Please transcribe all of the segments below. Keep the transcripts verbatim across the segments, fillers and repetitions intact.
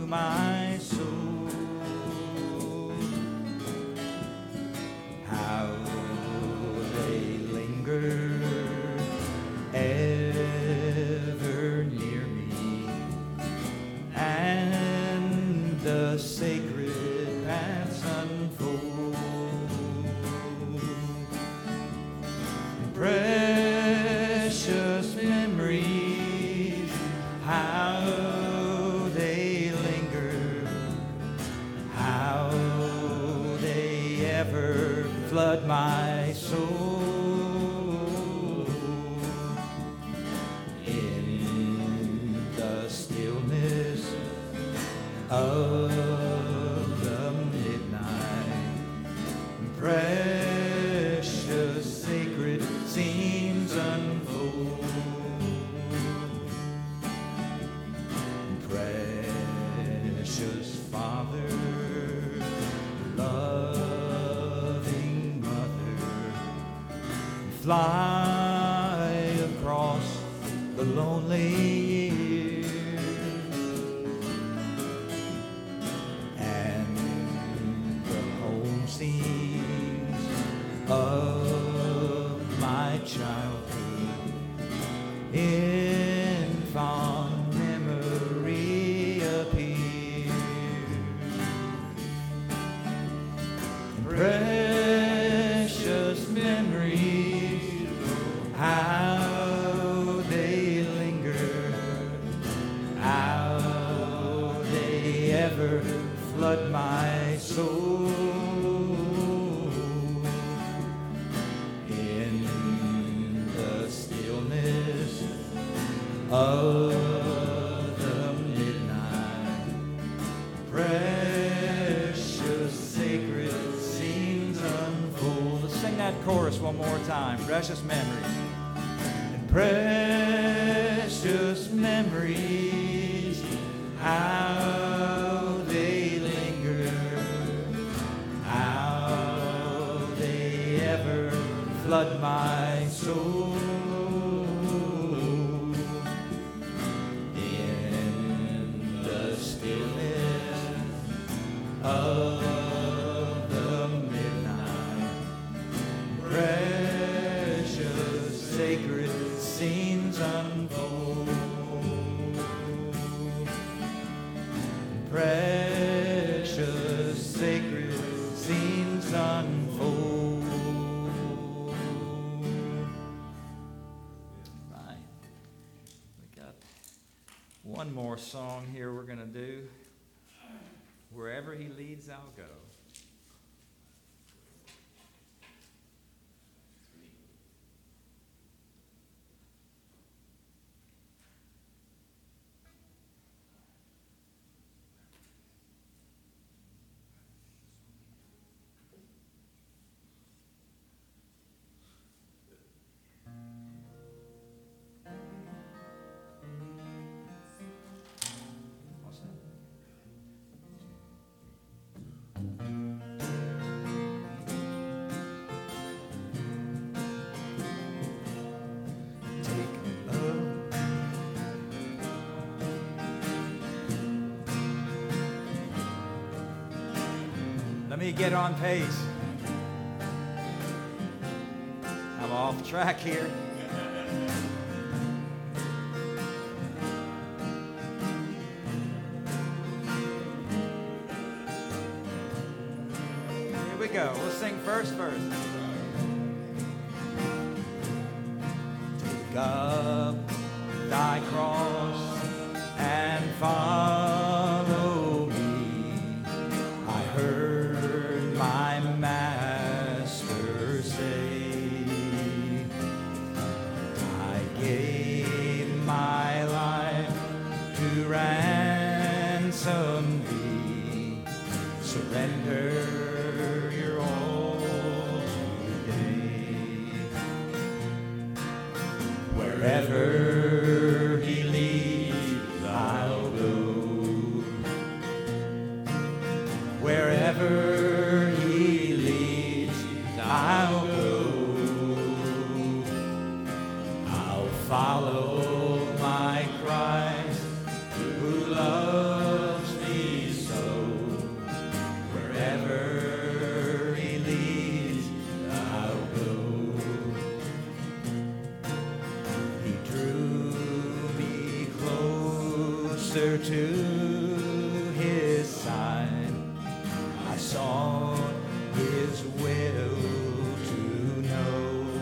my soul. How they linger ever near me, and the sacred paths unfold. Precious memories, how they linger, how they ever flood my soul. In the stillness of the midnight, precious sacred scenes unfold. Precious Father, loving Mother, fly across the lonely years, and the home scenes of my childhood in fond memory appear. Precious memories, how they linger, how they ever flood my soul. In the stillness of the midnight, precious sacred scenes unfold. Let's sing that chorus one more time. Precious memories. And precious memories, how they linger, how they ever flood my soul. In the stillness of the midnight, precious sacred scenes unfold. Precious sacred scenes unfold. Right. We got one more song here we're going to do. Wherever He leads, I'll go. What's that? Take love, let me get on pace. I'm off track here. Here we go. We'll sing first verse. Take up thy cross and follow me. I heard my Master say, I gave my life to ransom thee. Surrender your all today. Wherever He leads, I'll go. Wherever He leads, I'll go. I'll follow my Christ who loves me to his side. I sought his will to know,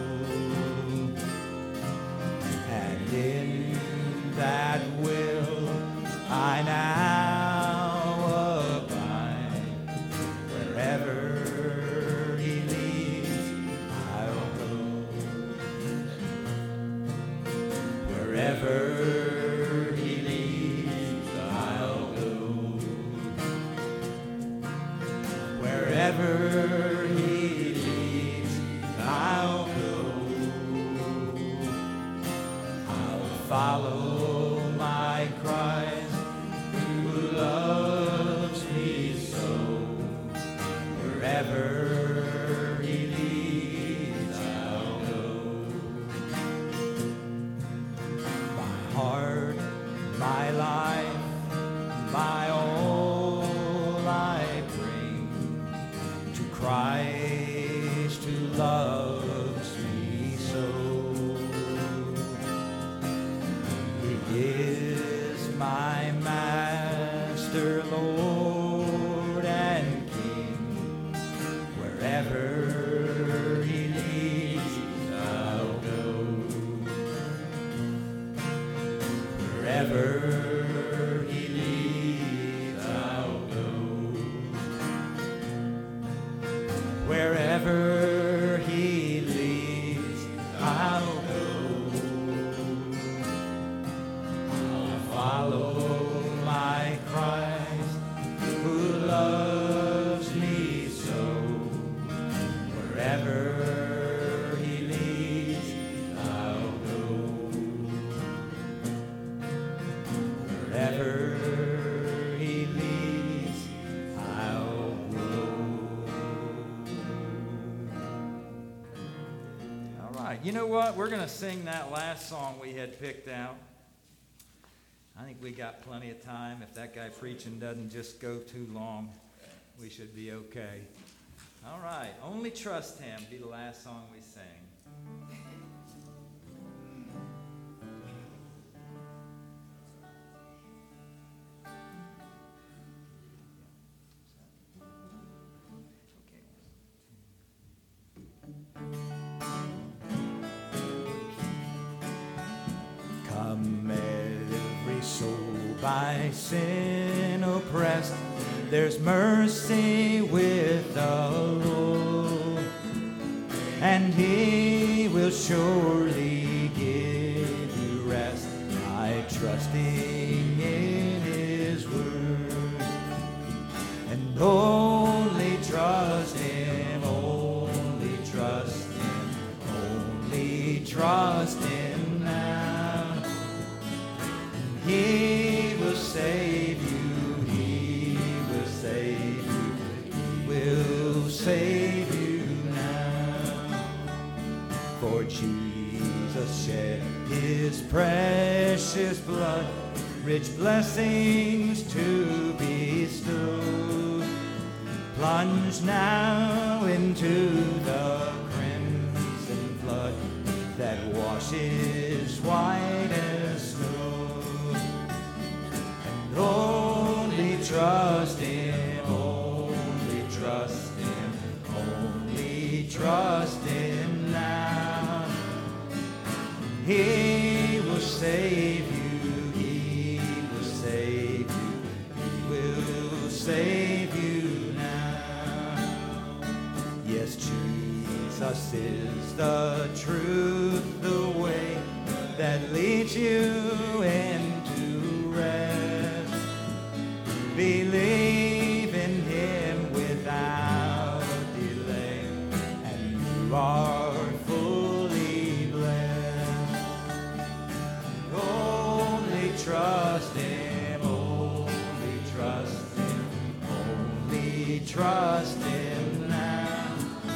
and in that will I now abide. Wherever he leads, I'll go. Wherever he leads, I'll go. Wherever he leads, I'll go. I'll follow my Christ who loves me so. Wherever he leads, I'll go. My heart, my life, my all I bring to Christ who loves me so. He is my Master, Lord, and King. Wherever he leads, I'll go. Wherever he leads, I'll go. Wherever he leads, I'll go. I'll follow my Christ who loves me so. Wherever he leads, I'll go. Wherever he leads, I'll go. All right, you know what? We're going to sing that last song we had picked out. I think we got plenty of time. If that guy preaching doesn't just go too long, we should be okay. All right, Only Trust Him be the last song we sing. Come every soul by sin oppressed, there's mercy with the Lord, and he will surely give you rest by trusting in his word. And only trust him, only trust him, only trust him now. He will save you, he will save you, he will save you now. For Jesus shed his precious blood, rich blessings to bestow. Plunge now into the crimson flood that washes white as snow. And only trust him, only trust him, only trust him now. He will save you, he will save you, he will save you now. Yes, Jesus is the truth, the way that leads you into rest. Believe in him without delay, and you are fully blessed. Only trust him, only trust him, only trust him now.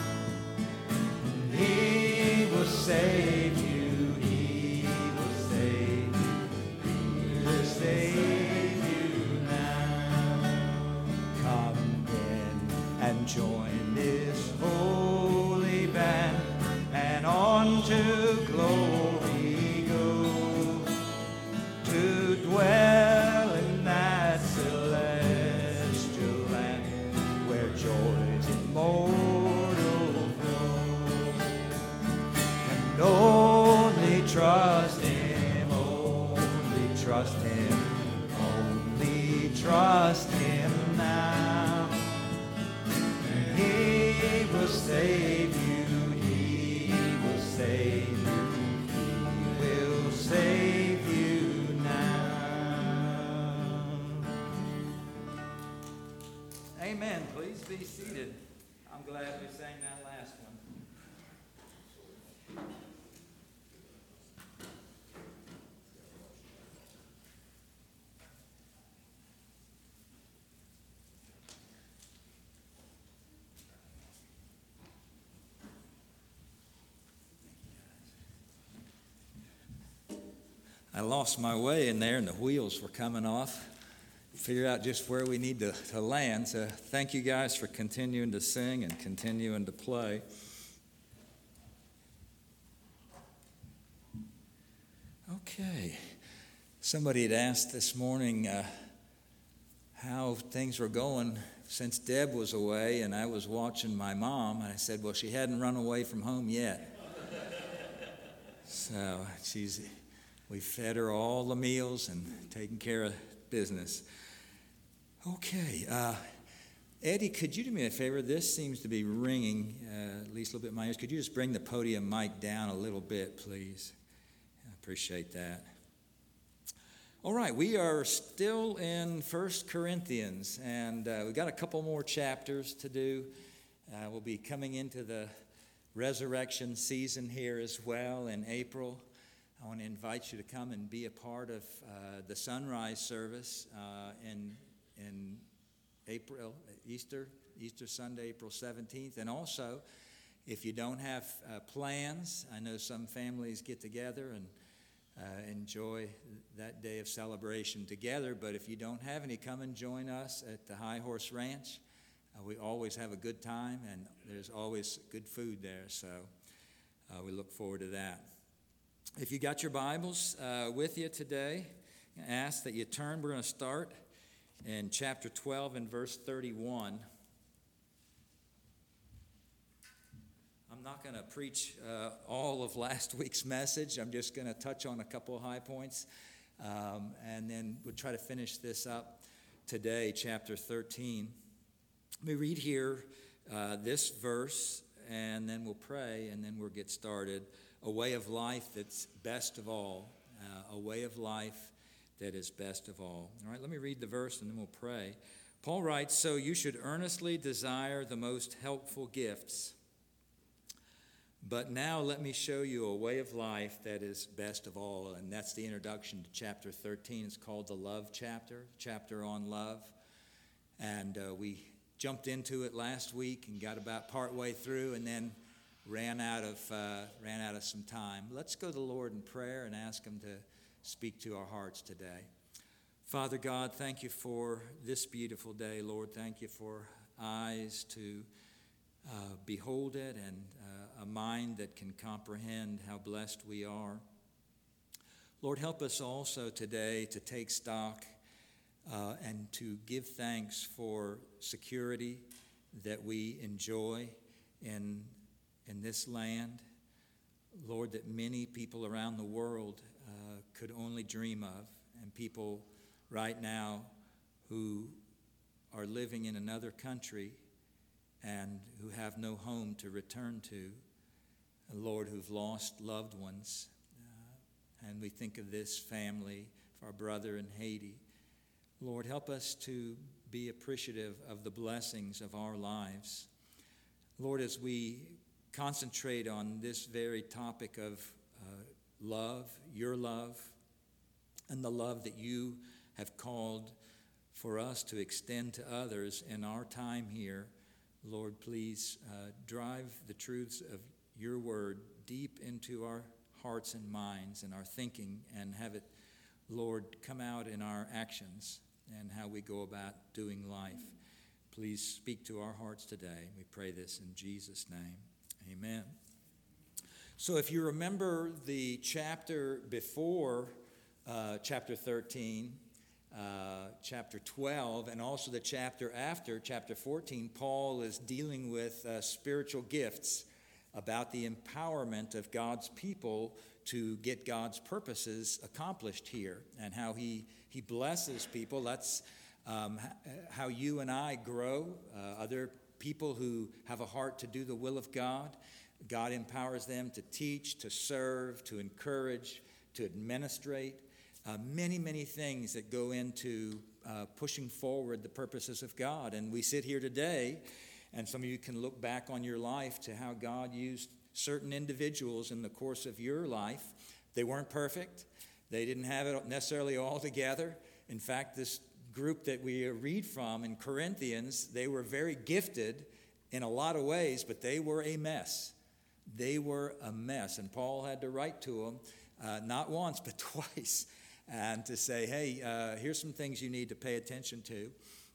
He will save you, he will save you, he will save you now. Come in and join this holy band, and on to glory go, to dwell in that him now. He will save you, he will save you, he will save you now. Amen. Please be seated. I'm glad we sang that last one. I lost my way in there and the wheels were coming off. Figure out just where we need to, to land. So thank you guys for continuing to sing and continuing to play. Okay. Somebody had asked this morning uh, how things were going since Deb was away, and I was watching my mom, and I said, well, she hadn't run away from home yet. So she's, we fed her all the meals and taken care of business. Okay. Uh, Eddie, could you do me a favor? This seems to be ringing, uh, at least a little bit in my ears. Could you just bring the podium mic down a little bit, please? I appreciate that. All right, we are still in First Corinthians, and uh, we've got a couple more chapters to do. Uh, we'll be coming into the resurrection season here as well in April. I want to invite you to come and be a part of uh, the sunrise service uh, in in April, Easter, Easter Sunday, April seventeenth. And also, if you don't have uh, plans, I know some families get together and uh, enjoy that day of celebration together. But if you don't have any, come and join us at the High Horse Ranch. Uh, we always have a good time, and there's always good food there. So uh, we look forward to that. If you got your Bibles uh, with you today, I ask that you turn. We're going to start in chapter twelve and verse thirty-one. I'm not going to preach uh, all of last week's message. I'm just going to touch on a couple of high points, um, and then we'll try to finish this up today, chapter thirteen. Let me read here uh, this verse, and then we'll pray, and then we'll get started. A way of life that's best of all. Uh, a way of life that is best of all. All right, let me read the verse and then we'll pray. Paul writes, so you should earnestly desire the most helpful gifts. But now let me show you a way of life that is best of all. And that's the introduction to chapter thirteen. It's called the love chapter, chapter on love. And uh, we jumped into it last week and got about partway through and then ran out of uh, ran out of some time. Let's go to the Lord in prayer and ask him to speak to our hearts today. Father God, thank you for this beautiful day, Lord. Thank you for eyes to uh, behold it and uh, a mind that can comprehend how blessed we are. Lord, help us also today to take stock uh, and to give thanks for security that we enjoy in, in this land. Lord, that many people around the world uh, could only dream of, and people right now who are living in another country and who have no home to return to, and Lord, who've lost loved ones. Uh, and we think of this family, of our brother in Haiti. Lord, help us to be appreciative of the blessings of our lives. Lord, as we concentrate on this very topic of uh, love, your love, and the love that you have called for us to extend to others in our time here, Lord, please uh, drive the truths of your word deep into our hearts and minds and our thinking, and have it, Lord, come out in our actions and how we go about doing life. Please speak to our hearts today. We pray this in Jesus' name. Amen. So if you remember the chapter before uh, chapter thirteen, uh, chapter twelve, and also the chapter after, chapter fourteen, Paul is dealing with uh, spiritual gifts, about the empowerment of God's people to get God's purposes accomplished here, and how he, he blesses people. That's um, how you and I grow, uh, other people who have a heart to do the will of God. God empowers them to teach, to serve, to encourage, to administrate. Uh, many, many things that go into uh, pushing forward the purposes of God. And we sit here today, and some of you can look back on your life to how God used certain individuals in the course of your life. They weren't perfect. They didn't have it necessarily all together. In fact, this group that we read from in Corinthians, they were very gifted in a lot of ways, but they were a mess. They were a mess. And Paul had to write to them, uh, not once, but twice, and to say, hey, uh, here's some things you need to pay attention to.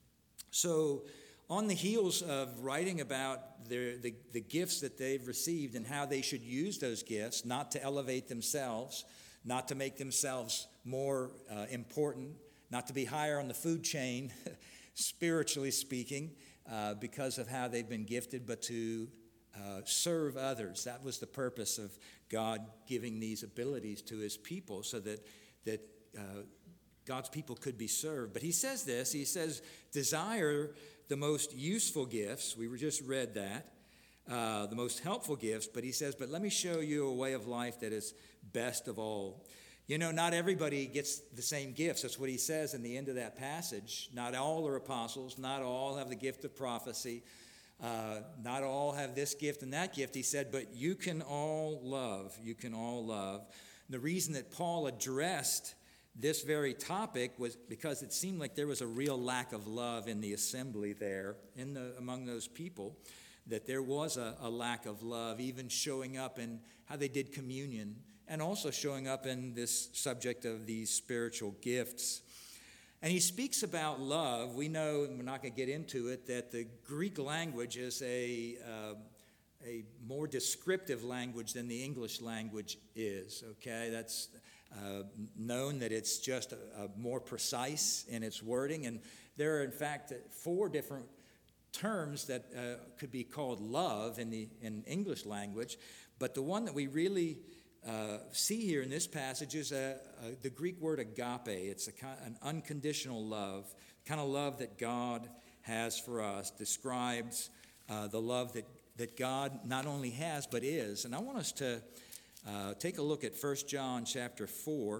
So on the heels of writing about their, the, the gifts that they've received and how they should use those gifts, not to elevate themselves, not to make themselves more uh, important, not to be higher on the food chain, spiritually speaking, uh, because of how they've been gifted, but to uh, serve others. That was the purpose of God giving these abilities to his people, so that, that uh, God's people could be served. But he says this, he says, desire the most useful gifts. We were just read that. Uh, the most helpful gifts. But he says, but let me show you a way of life that is best of all. You know, not everybody gets the same gifts. That's what he says in the end of that passage. Not all are apostles. Not all have the gift of prophecy. Uh, not all have this gift and that gift. He said, but you can all love. You can all love. The reason that Paul addressed this very topic was because it seemed like there was a real lack of love in the assembly there, in the, among those people, that there was a, a lack of love, even showing up in how they did communion, and also showing up in this subject of these spiritual gifts. And he speaks about love. We know, and we're not going to get into it, that the Greek language is a, uh, a more descriptive language than the English language is, okay? That's uh, known that it's just a, a more precise in its wording. And there are, in fact, four different terms that uh, could be called love in the in English language. But the one that we really Uh, see here in this passage is a, a, the Greek word agape. It's a, an unconditional love, kind of love that God has for us, describes uh, the love that, that God not only has but is. And I want us to uh, take a look at First John chapter four,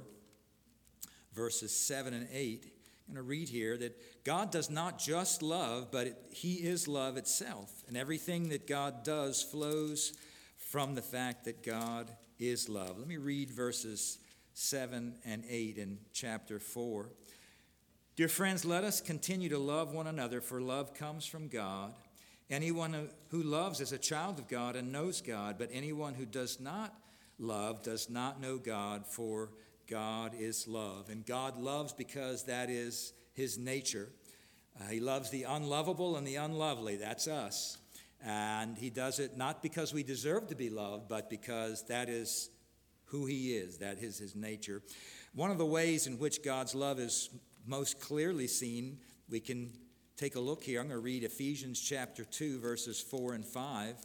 verses seven and eight. I'm going to read here that God does not just love, but it, he is love itself. And everything that God does flows from the fact that God is love. Let me read verses seven and eight in chapter four. Dear friends, let us continue to love one another, for love comes from God. Anyone who loves is a child of God and knows God, but anyone who does not love does not know God, for God is love. And God loves because that is his nature. Uh, he loves the unlovable and the unlovely. That's us. And he does it not because we deserve to be loved, but because that is who he is. That is his nature. One of the ways in which God's love is most clearly seen, we can take a look here. I'm going to read Ephesians chapter two, verses four and five,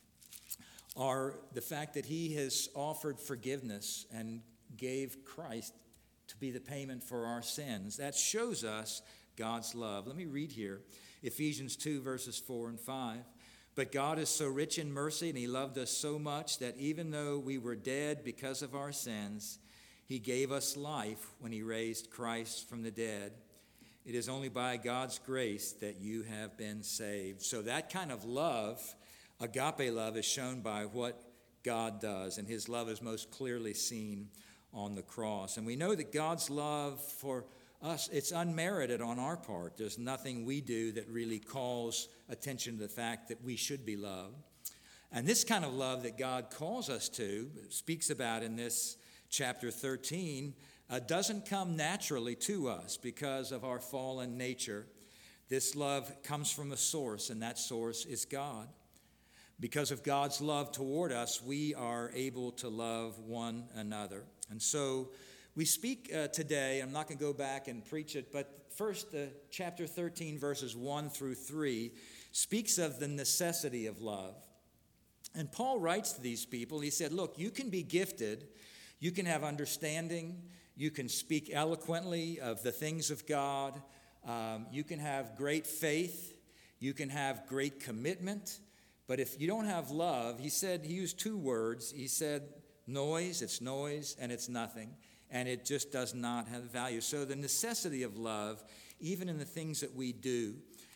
are the fact that he has offered forgiveness and gave Christ to be the payment for our sins. That shows us God's love. Let me read here. Ephesians two, verses four and five. But God is so rich in mercy, and he loved us so much that even though we were dead because of our sins, he gave us life when he raised Christ from the dead. It is only by God's grace that you have been saved. So that kind of love, agape love, is shown by what God does, and his love is most clearly seen on the cross. And we know that God's love for us, it's unmerited on our part. There's nothing we do that really calls attention to the fact that we should be loved. And this kind of love that God calls us to, speaks about in this chapter thirteen, uh, doesn't come naturally to us because of our fallen nature. This love comes from a source, and that source is God. Because of God's love toward us, we are able to love one another. And so we speak uh, today, I'm not going to go back and preach it, but first, uh, chapter thirteen, verses one through three, speaks of the necessity of love. And Paul writes to these people, he said, look, you can be gifted, you can have understanding, you can speak eloquently of the things of God, Um, you can have great faith. You can have great commitment. But if you don't have love, he said, he used two words. He said, noise, it's noise, and it's nothing. And it just does not have value. So the necessity of love, even in the things that we do.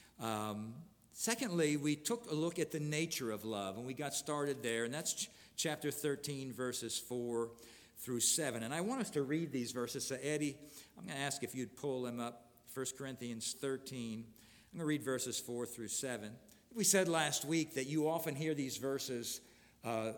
Um, secondly, we took a look at the nature of love, and we got started there. And that's ch- chapter thirteen, verses four through seven. And I want us to read these verses. So Eddie, I'm going to ask if you'd pull them up. First Corinthians thirteen. I'm going to read verses four through seven. We said last week that you often hear these verses uh,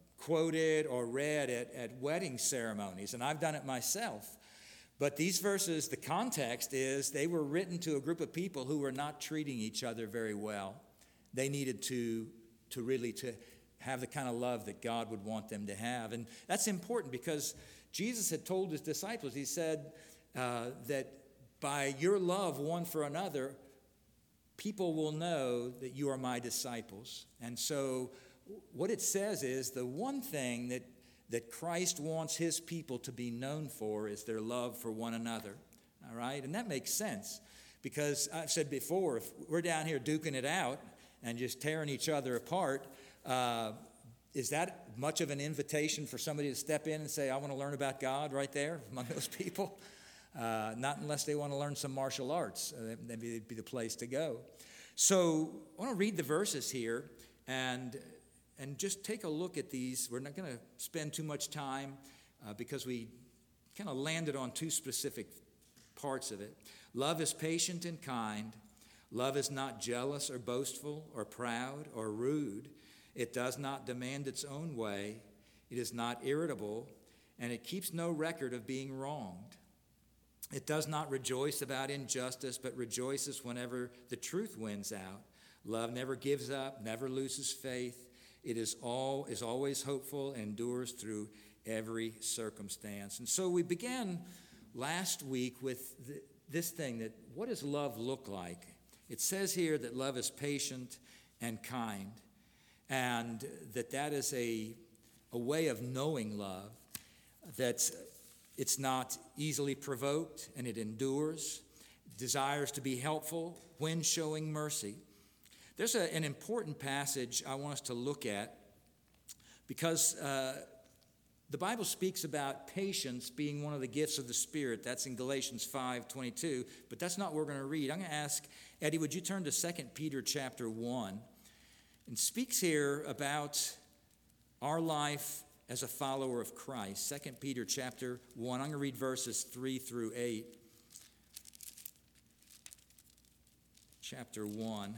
quoted or read at, at wedding ceremonies, and I've done it myself. But these verses, the context is they were written to a group of people who were not treating each other very well. They needed to, to really to have the kind of love that God would want them to have. And that's important because Jesus had told his disciples, he said uh, that by your love one for another, people will know that you are my disciples. And so what it says is the one thing that, that Christ wants his people to be known for is their love for one another. All right? And that makes sense because I've said before, if we're down here duking it out and just tearing each other apart, uh, is that much of an invitation for somebody to step in and say, I want to learn about God right there among those people? Uh, not unless they want to learn some martial arts. Uh, that'd be, be the place to go. So I want to read the verses here and, and just take a look at these. We're not going to spend too much time uh, because we kind of landed on two specific parts of it. Love is patient and kind. Love is not jealous or boastful or proud or rude. It does not demand its own way. It is not irritable, and it keeps no record of being wronged. It does not rejoice about injustice, but rejoices whenever the truth wins out. Love never gives up, never loses faith. It is all is always hopeful and endures through every circumstance. And so we began last week with the, this thing that what does love look like? It says here that love is patient and kind, and that that is a, a way of knowing love, that's it's not easily provoked, and it endures, desires to be helpful when showing mercy. There's a, an important passage I want us to look at because uh, the Bible speaks about patience being one of the gifts of the Spirit. That's in Galatians five twenty-two, but that's not what we're going to read. I'm going to ask, Eddie, would you turn to Second Peter chapter one, and speaks here about our life as a follower of Christ. Second Peter chapter one, I'm going to read verses three through eight. Chapter one.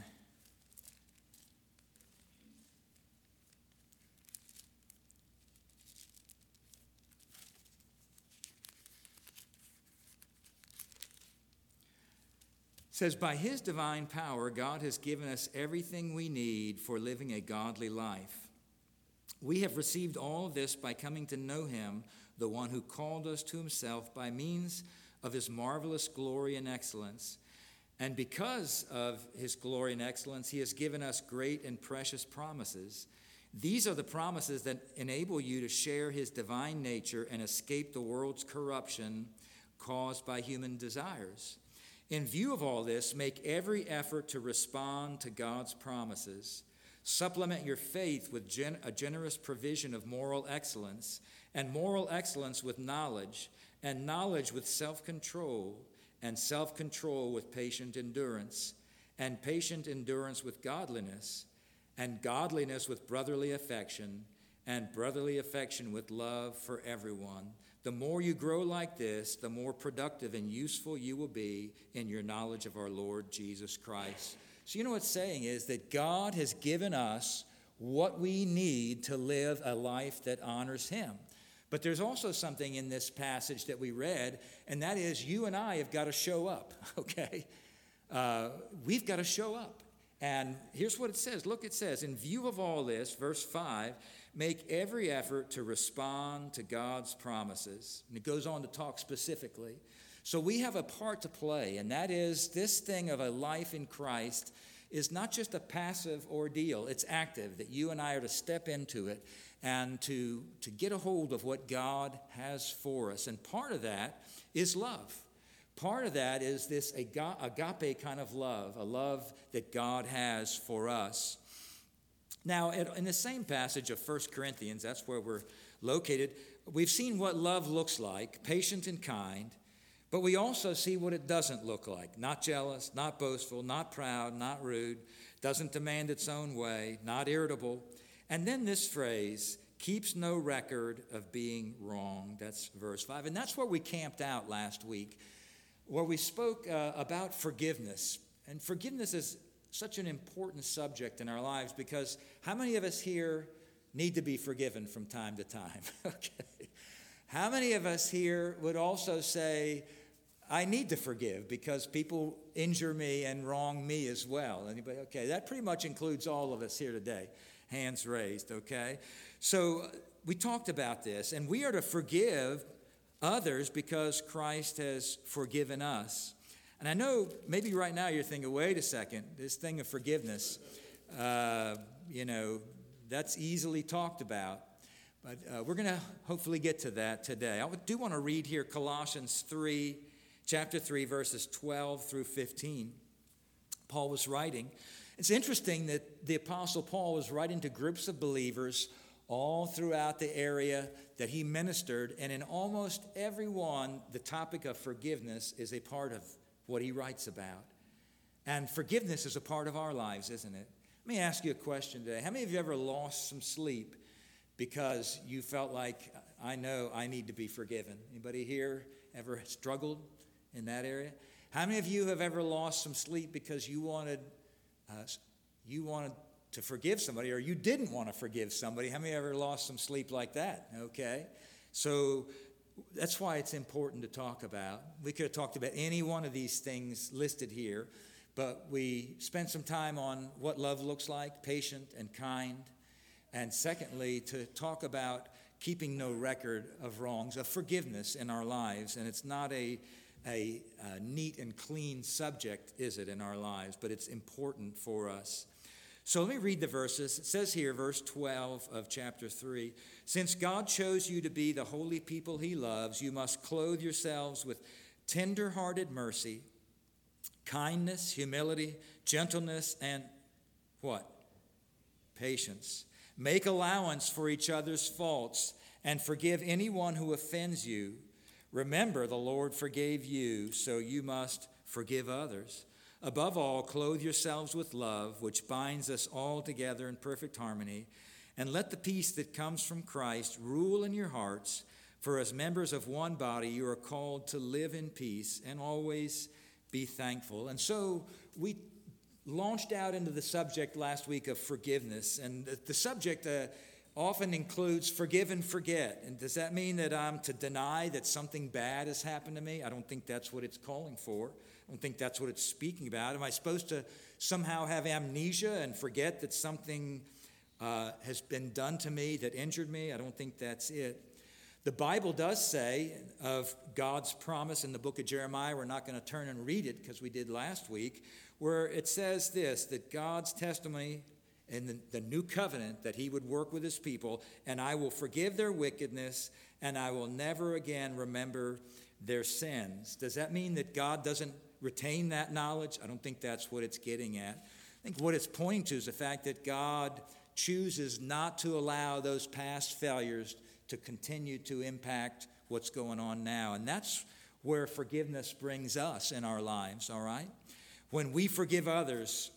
It says, by his divine power, God has given us everything we need for living a godly life. We have received all this by coming to know him, the one who called us to himself by means of his marvelous glory and excellence. And because of his glory and excellence, he has given us great and precious promises. These are the promises that enable you to share his divine nature and escape the world's corruption caused by human desires. In view of all this, make every effort to respond to God's promises. Supplement your faith with gen- a generous provision of moral excellence, and moral excellence with knowledge, and knowledge with self-control, and self-control with patient endurance, and patient endurance with godliness, and godliness with brotherly affection, and brotherly affection with love for everyone. The more you grow like this, the more productive and useful you will be in your knowledge of our Lord Jesus Christ. So you know what it's saying is that God has given us what we need to live a life that honors him. But there's also something in this passage that we read, and that is you and I have got to show up, okay? Uh, we've got to show up. And here's what it says. Look, it says, in view of all this, verse five, make every effort to respond to God's promises. And it goes on to talk specifically. So we have a part to play, and that is this thing of a life in Christ is not just a passive ordeal. It's active, that you and I are to step into it and to, to get a hold of what God has for us. And part of that is love. part of that is this agape kind of love, a love that God has for us. Now, in the same passage of First Corinthians, that's where we're located, we've seen what love looks like, patient and kind, but we also see what it doesn't look like. Not jealous, not boastful, not proud, not rude, doesn't demand its own way, not irritable. And then this phrase, keeps no record of being wrong. That's verse five. And that's where we camped out last week, where we spoke uh, about forgiveness. And forgiveness is such an important subject in our lives because how many of us here need to be forgiven from time to time? Okay. How many of us here would also say, I need to forgive because people injure me and wrong me as well? Anybody? Okay, that pretty much includes all of us here today. Hands raised, okay? So we talked about this, and we are to forgive others because Christ has forgiven us. And I know maybe right now you're thinking, wait a second, this thing of forgiveness, uh, you know, that's easily talked about. But uh, we're going to hopefully get to that today. I do want to read here Colossians three, chapter three, verses twelve through fifteen. Paul was writing. It's interesting that the Apostle Paul was writing to groups of believers all throughout the area that he ministered, and in almost every one, the topic of forgiveness is a part of what he writes about. And forgiveness is a part of our lives, isn't it? Let me ask you a question today. How many of you ever lost some sleep because you felt like, I know I need to be forgiven? Anybody here ever struggled in that area? How many of you have ever lost some sleep because you wanted Uh, you wanted to forgive somebody or you didn't want to forgive somebody? How many ever lost some sleep like that? Okay. So that's why it's important to talk about. We could have talked about any one of these things listed here, but we spent some time on what love looks like, patient and kind. And secondly, to talk about keeping no record of wrongs, of forgiveness in our lives. And it's not a A, a neat and clean subject, is it, in our lives, but it's important for us. So let me read the verses. It says here, verse twelve of chapter three, since God chose you to be the holy people he loves, you must clothe yourselves with tender-hearted mercy, kindness, humility, gentleness, and what? Patience. Make allowance for each other's faults and forgive anyone who offends you. Remember, the Lord forgave you, so you must forgive others. Above all, clothe yourselves with love, which binds us all together in perfect harmony. And let the peace that comes from Christ rule in your hearts, for as members of one body, you are called to live in peace and always be thankful. And so we launched out into the subject last week of forgiveness. And the, the subject uh, often includes forgive and forget. And does that mean that I'm to deny that something bad has happened to me? I don't think that's what it's calling for. I don't think that's what it's speaking about. Am I supposed to somehow have amnesia and forget that something uh, has been done to me that injured me? I don't think that's it. The Bible does say of God's promise in the book of Jeremiah, we're not going to turn and read it because we did last week, where it says this, that God's testimony in the, the new covenant that he would work with his people, and I will forgive their wickedness, and I will never again remember their sins. Does that mean that God doesn't retain that knowledge? I don't think that's what it's getting at. I think what it's pointing to is the fact that God chooses not to allow those past failures to continue to impact what's going on now. And that's where forgiveness brings us in our lives, all right? When we forgive others,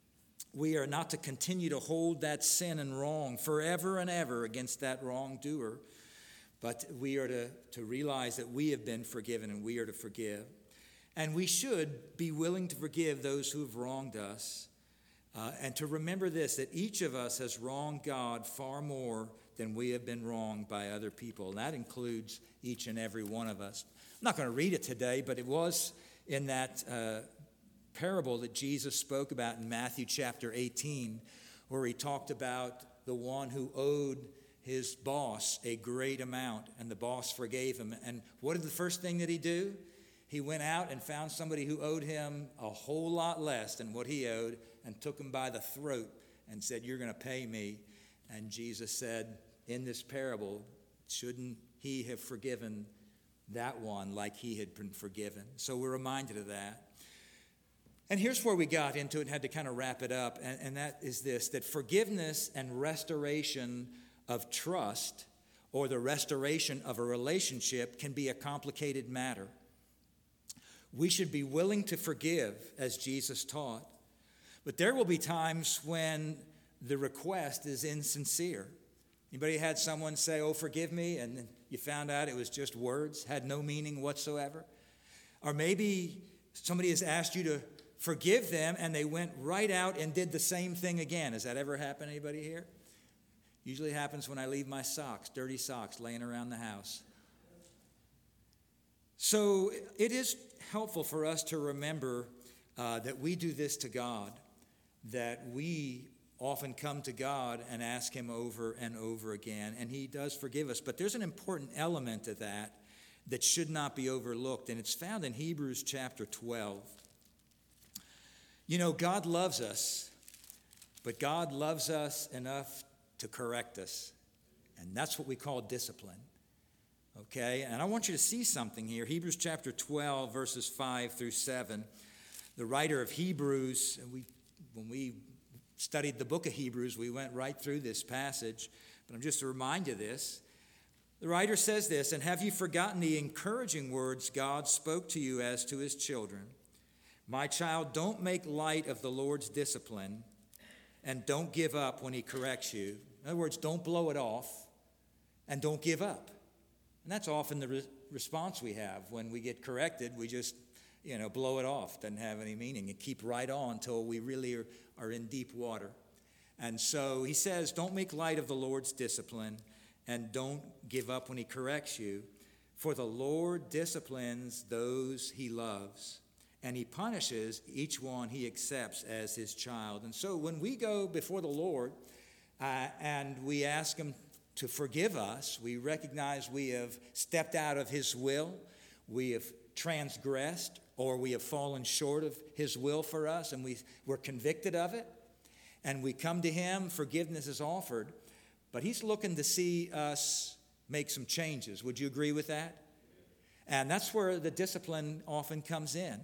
we are not to continue to hold that sin and wrong forever and ever against that wrongdoer, but we are to, to realize that we have been forgiven and we are to forgive. And we should be willing to forgive those who have wronged us, uh, and to remember this, that each of us has wronged God far more than we have been wronged by other people. And that includes each and every one of us. I'm not going to read it today, but it was in that uh, parable that Jesus spoke about in Matthew chapter eighteen, where he talked about the one who owed his boss a great amount, and the boss forgave him. And what did the first thing that he do? He went out and found somebody who owed him a whole lot less than what he owed and took him by the throat and said, "You're going to pay me." And Jesus said, in this parable, shouldn't he have forgiven that one like he had been forgiven. So we're reminded of that. And here's where we got into it and had to kind of wrap it up, and, and that is this, that forgiveness and restoration of trust, or the restoration of a relationship, can be a complicated matter. We should be willing to forgive, as Jesus taught, but there will be times when the request is insincere. Anybody had someone say, "Oh, forgive me," and then you found out it was just words, had no meaning whatsoever? Or maybe somebody has asked you to forgive them, and they went right out and did the same thing again. Has that ever happened to anybody here? Usually happens when I leave my socks, dirty socks, laying around the house. So it is helpful for us to remember uh, that we do this to God, that we often come to God and ask him over and over again, and he does forgive us. But there's an important element of that that should not be overlooked, and it's found in Hebrews chapter twelve. You know, God loves us, but God loves us enough to correct us, and that's what we call discipline. Okay, and I want you to see something here. Hebrews chapter twelve, verses five through seven. The writer of Hebrews, and we, when we studied the book of Hebrews, we went right through this passage, but I'm just to remind you of this. The writer says this, "And have you forgotten the encouraging words God spoke to you as to his children? My child, don't make light of the Lord's discipline, and don't give up when he corrects you." In other words, don't blow it off, and don't give up. And that's often the re- response we have when we get corrected. We just, you know, blow it off. Doesn't have any meaning. And keep right on until we really are, are in deep water. And so he says, don't make light of the Lord's discipline, and don't give up when he corrects you. For the Lord disciplines those he loves, and he punishes each one he accepts as his child. And so when we go before the Lord uh, and we ask him to forgive us, we recognize we have stepped out of his will, we have transgressed, or we have fallen short of his will for us, and we, we're convicted of it, and we come to him, forgiveness is offered, but he's looking to see us make some changes. Would you agree with that? And that's where the discipline often comes in.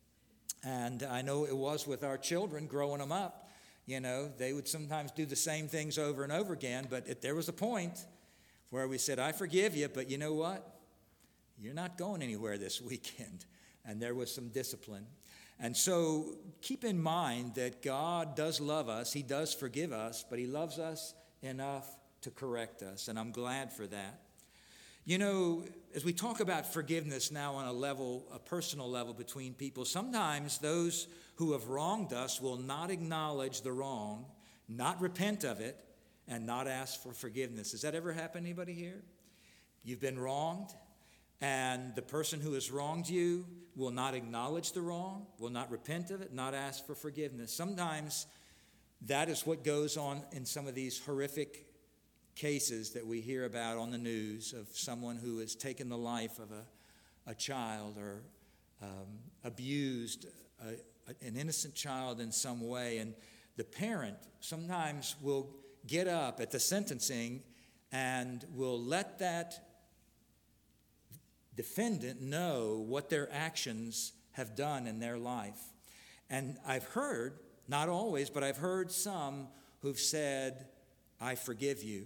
And I know it was with our children growing them up. You know, they would sometimes do the same things over and over again, but it, there was a point where we said, "I forgive you, but you know what? You're not going anywhere this weekend." And there was some discipline. And so keep in mind that God does love us. He does forgive us, but he loves us enough to correct us. And I'm glad for that. You know, as we talk about forgiveness now on a level, a personal level between people, sometimes those who have wronged us will not acknowledge the wrong, not repent of it, and not ask for forgiveness. Has that ever happened to anybody here? You've been wronged, and the person who has wronged you will not acknowledge the wrong, will not repent of it, not ask for forgiveness. Sometimes that is what goes on in some of these horrific cases that we hear about on the news of someone who has taken the life of a, a child or um, abused a, a, an innocent child in some way. And the parent sometimes will get up at the sentencing and will let that defendant know what their actions have done in their life. And I've heard, not always, but I've heard some who've said, "I forgive you."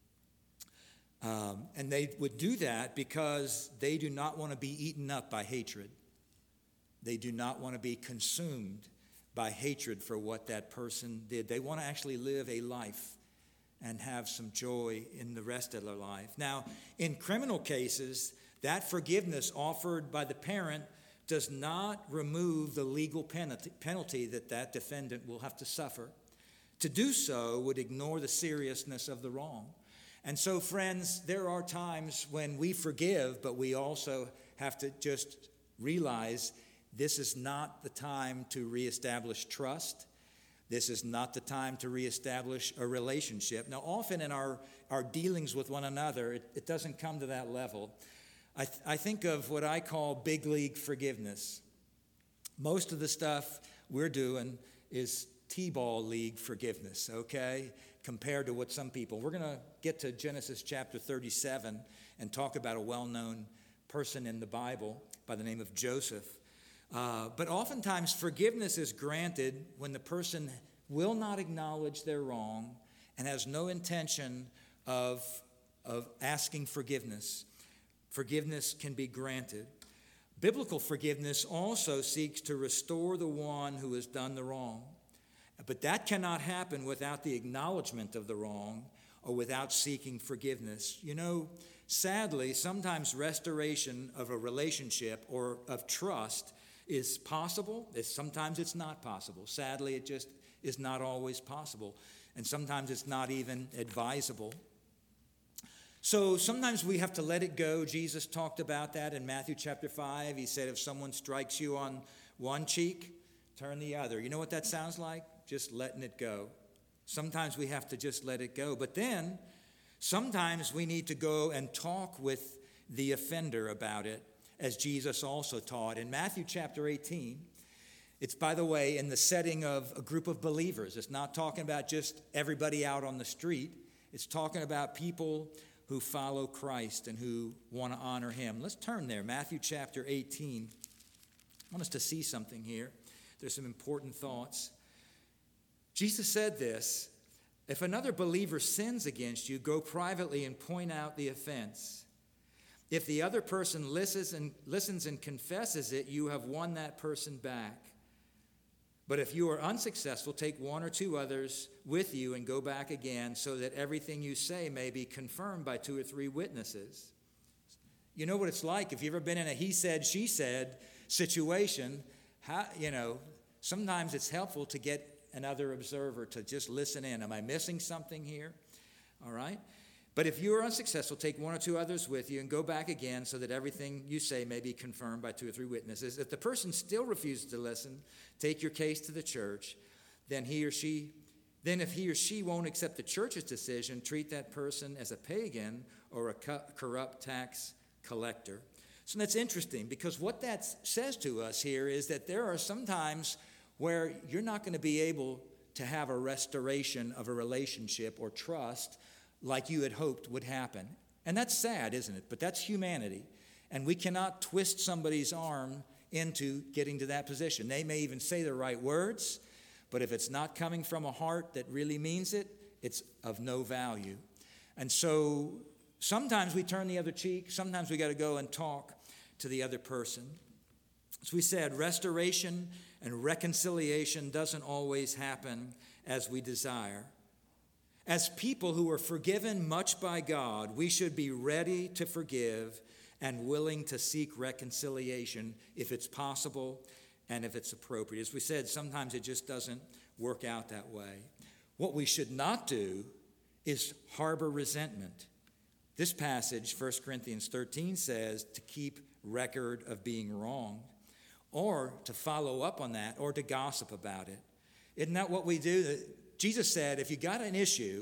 Um, and they would do that because they do not want to be eaten up by hatred. They do not want to be consumed by hatred for what that person did. They want to actually live a life and have some joy in the rest of their life. Now, in criminal cases, that forgiveness offered by the parent does not remove the legal penalty, penalty that that defendant will have to suffer. To do so would ignore the seriousness of the wrong. And so, friends, there are times when we forgive, but we also have to just realize this is not the time to reestablish trust. This is not the time to reestablish a relationship. Now, often in our, our dealings with one another, it, it doesn't come to that level. I, th- I think of what I call big league forgiveness. Most of the stuff we're doing is T-ball league forgiveness, okay, compared to what some people. We're going to get to Genesis chapter thirty-seven and talk about a well-known person in the Bible by the name of Joseph. Uh, but oftentimes forgiveness is granted when the person will not acknowledge their wrong and has no intention of, of asking forgiveness. Forgiveness can be granted. Biblical forgiveness also seeks to restore the one who has done the wrong. But that cannot happen without the acknowledgement of the wrong or without seeking forgiveness. You know, sadly, sometimes restoration of a relationship or of trust is possible. It's, sometimes it's not possible. Sadly, it just is not always possible. And sometimes it's not even advisable. So sometimes we have to let it go. Jesus talked about that in Matthew chapter five. He said, if someone strikes you on one cheek, turn the other. You know what that sounds like? Just letting it go. Sometimes we have to just let it go. But then sometimes we need to go and talk with the offender about it, as Jesus also taught. In Matthew chapter eighteen, it's, by the way, in the setting of a group of believers. It's not talking about just everybody out on the street. It's talking about people who follow Christ and who want to honor him. Let's turn there. Matthew chapter eighteen. I want us to see something here. There's some important thoughts. Jesus said this, if another believer sins against you, go privately and point out the offense. If the other person listens and, listens and confesses it, you have won that person back. But if you are unsuccessful, take one or two others with you and go back again so that everything you say may be confirmed by two or three witnesses. You know what it's like if you've ever been in a he said, she said situation. How, you know, sometimes it's helpful to get another observer to just listen in. Am I missing something here? All right. But if you are unsuccessful, take one or two others with you and go back again so that everything you say may be confirmed by two or three witnesses. If the person still refuses to listen, take your case to the church. Then he or she, then if he or she won't accept the church's decision, treat that person as a pagan or a corrupt tax collector. So that's interesting, because what that says to us here is that there are some times where you're not going to be able to have a restoration of a relationship or trust like you had hoped would happen. And that's sad, isn't it? But that's humanity. And we cannot twist somebody's arm into getting to that position. They may even say the right words, but if it's not coming from a heart that really means it, it's of no value. And so sometimes we turn the other cheek. Sometimes we got to go and talk to the other person. As we said, restoration and reconciliation doesn't always happen as we desire. As people who are forgiven much by God, we should be ready to forgive and willing to seek reconciliation if it's possible and if it's appropriate. As we said, sometimes it just doesn't work out that way. What we should not do is harbor resentment. This passage, First Corinthians thirteen, says to keep record of being wronged, or to follow up on that, or to gossip about it. Isn't that what we do? Jesus said, if you got an issue,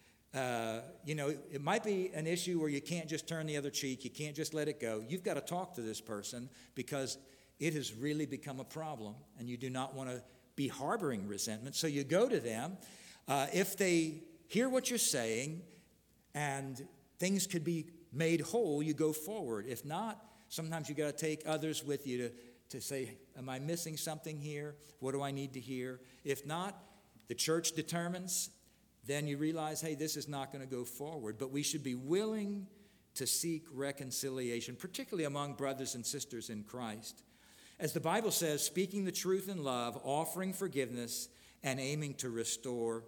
uh, you know, it might be an issue where you can't just turn the other cheek, you can't just let it go. You've got to talk to this person because it has really become a problem, and you do not want to be harboring resentment. So you go to them. Uh, if they hear what you're saying and things could be made whole, you go forward. If not, sometimes you got to take others with you to, to say, am I missing something here? What do I need to hear? If not, the church determines, then you realize, hey, this is not going to go forward. But we should be willing to seek reconciliation, particularly among brothers and sisters in Christ. As the Bible says, speaking the truth in love, offering forgiveness, and aiming to restore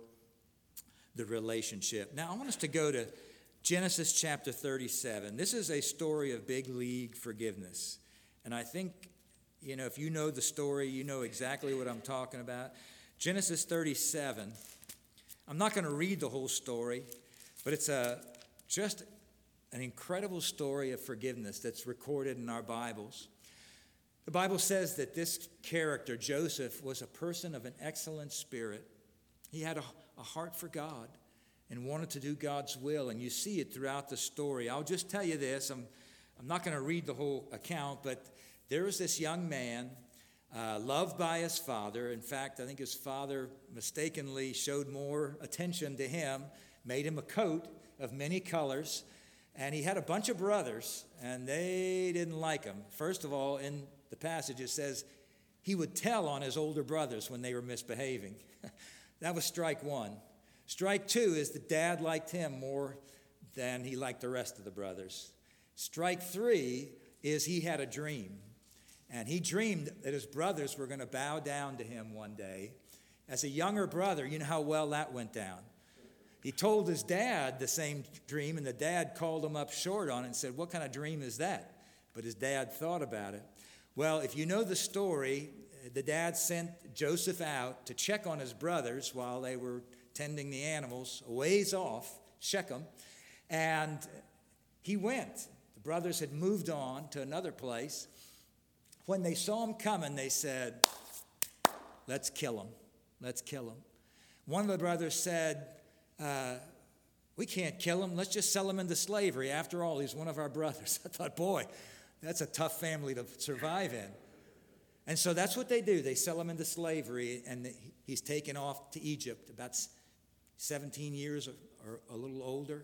the relationship. Now, I want us to go to Genesis chapter thirty-seven. This is a story of big league forgiveness. And I think, you know, if you know the story, you know exactly what I'm talking about. Genesis thirty-seven. I'm not going to read the whole story, but it's a just an incredible story of forgiveness that's recorded in our Bibles. The Bible says that this character, Joseph, was a person of an excellent spirit. He had a, a heart for God and wanted to do God's will, and you see it throughout the story. I'll just tell you this. I'm, I'm not going to read the whole account, but there was this young man, uh, loved by his father. In fact, I think his father mistakenly showed more attention to him, made him a coat of many colors, And he had a bunch of brothers, and they didn't like him. First of all, in the passage, it says he would tell on his older brothers when they were misbehaving. That was strike one. Strike two is that dad liked him more than he liked the rest of the brothers. Strike three is he had a dream. And he dreamed that his brothers were going to bow down to him one day. As a younger brother, you know how well that went down. He told his dad the same dream, and the dad called him up short on it and said, "What kind of dream is that?" But his dad thought about it. Well, if you know the story, the dad sent Joseph out to check on his brothers while they were tending the animals a ways off, Shechem, and he went. The brothers had moved on to another place. When they saw him coming, they said, "Let's kill him. Let's kill him." One of the brothers said, Uh, we can't kill him. Let's just sell him into slavery. After all, he's one of our brothers. I thought, boy, that's a tough family to survive in. And so that's what they do. They sell him into slavery, and he's taken off to Egypt, about seventeen years or, or a little older.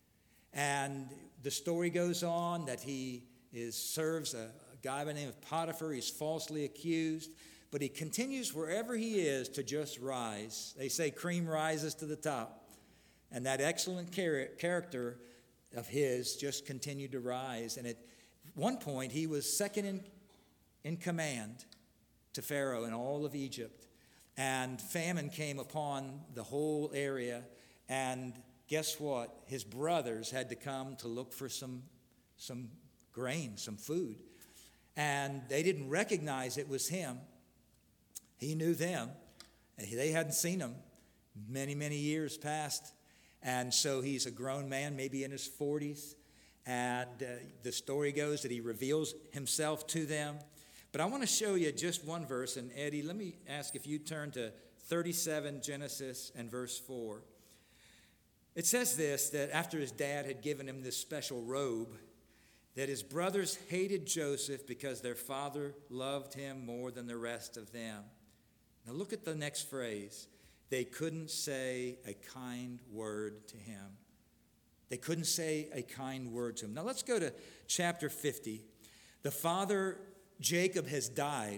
And the story goes on that he is serves a, a guy by the name of Potiphar. He's falsely accused, but he continues wherever he is to just rise. They say cream rises to the top. And that excellent char- character of his just continued to rise. And at one point, he was second in, in command to Pharaoh in all of Egypt. And famine came upon the whole area. And guess what? His brothers had to come to look for some, some grain, some food. And they didn't recognize it was him. He knew them. They hadn't seen him many, many years past. And so he's a grown man, maybe in his forties. And uh, the story goes that he reveals himself to them. But I want to show you just one verse. And Eddie, let me ask if you turn to thirty-seven, Genesis, and verse four. It says this, that after his dad had given him this special robe, that his brothers hated Joseph because their father loved him more than the rest of them. Now look at the next phrase. They couldn't say a kind word to him. They couldn't say a kind word to him. Now let's go to chapter fifty. The father, Jacob, has died.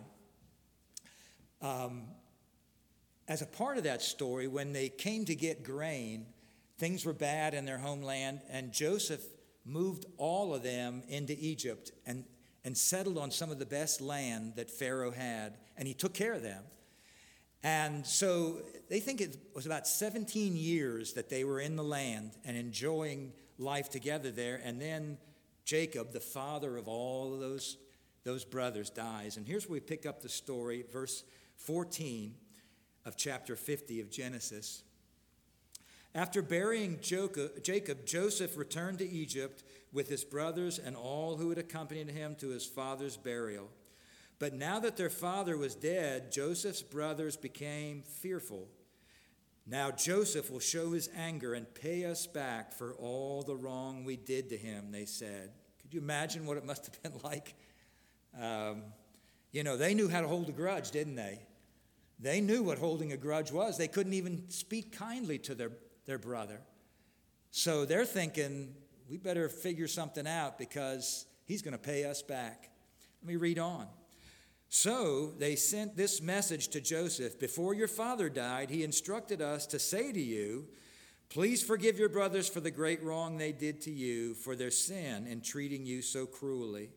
Um, as a part of that story, when they came to get grain, things were bad in their homeland, and Joseph moved all of them into Egypt and, and settled on some of the best land that Pharaoh had, and he took care of them. And so they think it was about seventeen years that they were in the land and enjoying life together there. And then Jacob, the father of all of those, those brothers, dies. And here's where we pick up the story, verse fourteen of chapter fifty of Genesis. After burying Jacob, Joseph returned to Egypt with his brothers and all who had accompanied him to his father's burial. But now that their father was dead, Joseph's brothers became fearful. Now Joseph will show his anger and pay us back for all the wrong we did to him, they said. Could you imagine what it must have been like? Um, you know, they knew how to hold a grudge, didn't they? They knew what holding a grudge was. They couldn't even speak kindly to their, their brother. So they're thinking, we better figure something out because he's going to pay us back. Let me read on. So they sent this message to Joseph. Before your father died, he instructed us to say to you, please forgive your brothers for the great wrong they did to you, for their sin in treating you so cruelly.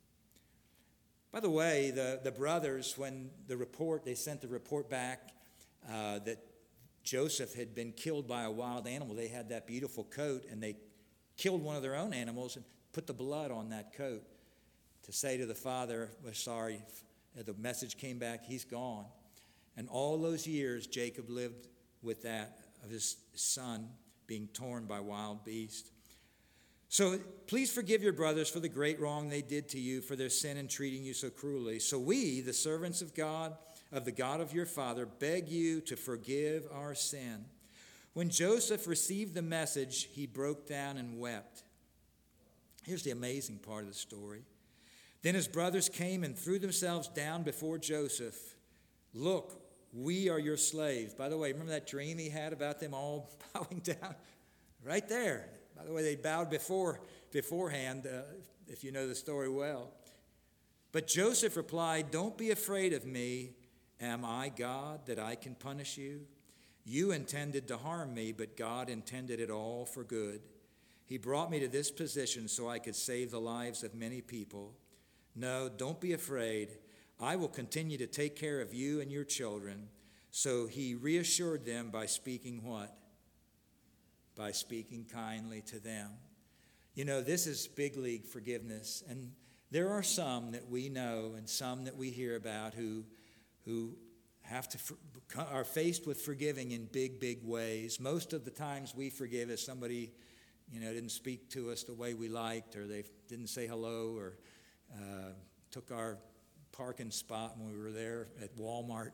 By the way, the, the brothers, when the report, they sent the report back uh, that Joseph had been killed by a wild animal. They had that beautiful coat, and they killed one of their own animals and put the blood on that coat to say to the father, we're sorry. The message came back, he's gone. And all those years, Jacob lived with that of his son being torn by wild beasts. So please forgive your brothers for the great wrong they did to you, for their sin in treating you so cruelly. So we, the servants of God, of the God of your father, beg you to forgive our sin. When Joseph received the message, he broke down and wept. Here's the amazing part of the story. Then his brothers came and threw themselves down before Joseph. Look, we are your slaves. By the way, remember that dream he had about them all bowing down? Right there. By the way, they bowed before beforehand, uh, if you know the story well. But Joseph replied, "Don't be afraid of me. Am I God that I can punish you? You intended to harm me, but God intended it all for good. He brought me to this position so I could save the lives of many people. No, don't be afraid. I will continue to take care of you and your children." So he reassured them by speaking what? By speaking kindly to them. You know, this is big league forgiveness. And there are some that we know and some that we hear about who, who have to are faced with forgiving in big, big ways. Most of the times we forgive if somebody, you know, didn't speak to us the way we liked, or they didn't say hello, or uh, took our parking spot when we were there at Walmart.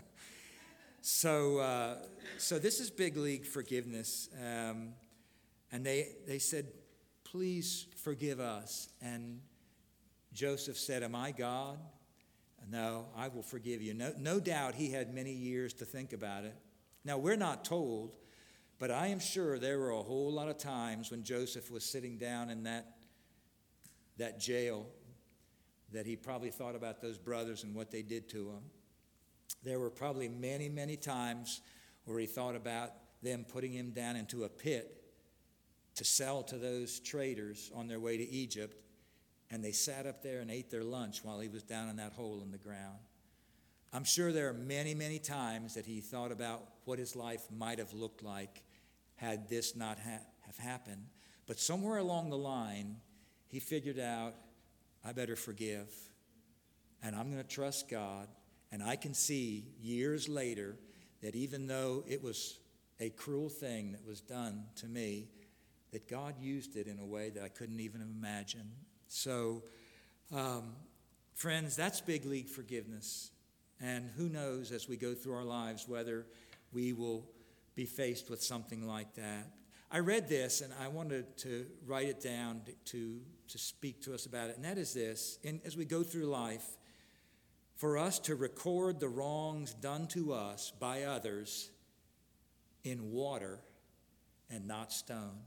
So, uh, so this is big league forgiveness, um, and they they said, "Please forgive us." And Joseph said, "Am I God? No, I will forgive you." No, no doubt he had many years to think about it. Now we're not told, but I am sure there were a whole lot of times when Joseph was sitting down in that that jail that he probably thought about those brothers and what they did to him. There were probably many, many times where he thought about them putting him down into a pit to sell to those traders on their way to Egypt, and they sat up there and ate their lunch while he was down in that hole in the ground. I'm sure there are many, many times that he thought about what his life might have looked like had this not ha- have happened. But somewhere along the line, he figured out, I better forgive, and I'm going to trust God. And I can see years later that even though it was a cruel thing that was done to me, that God used it in a way that I couldn't even imagine. So, um, friends, that's big league forgiveness. And who knows as we go through our lives whether we will be faced with something like that. I read this and I wanted to write it down to, to, to speak to us about it. And that is this: in, as we go through life, for us to record the wrongs done to us by others in water and not stone.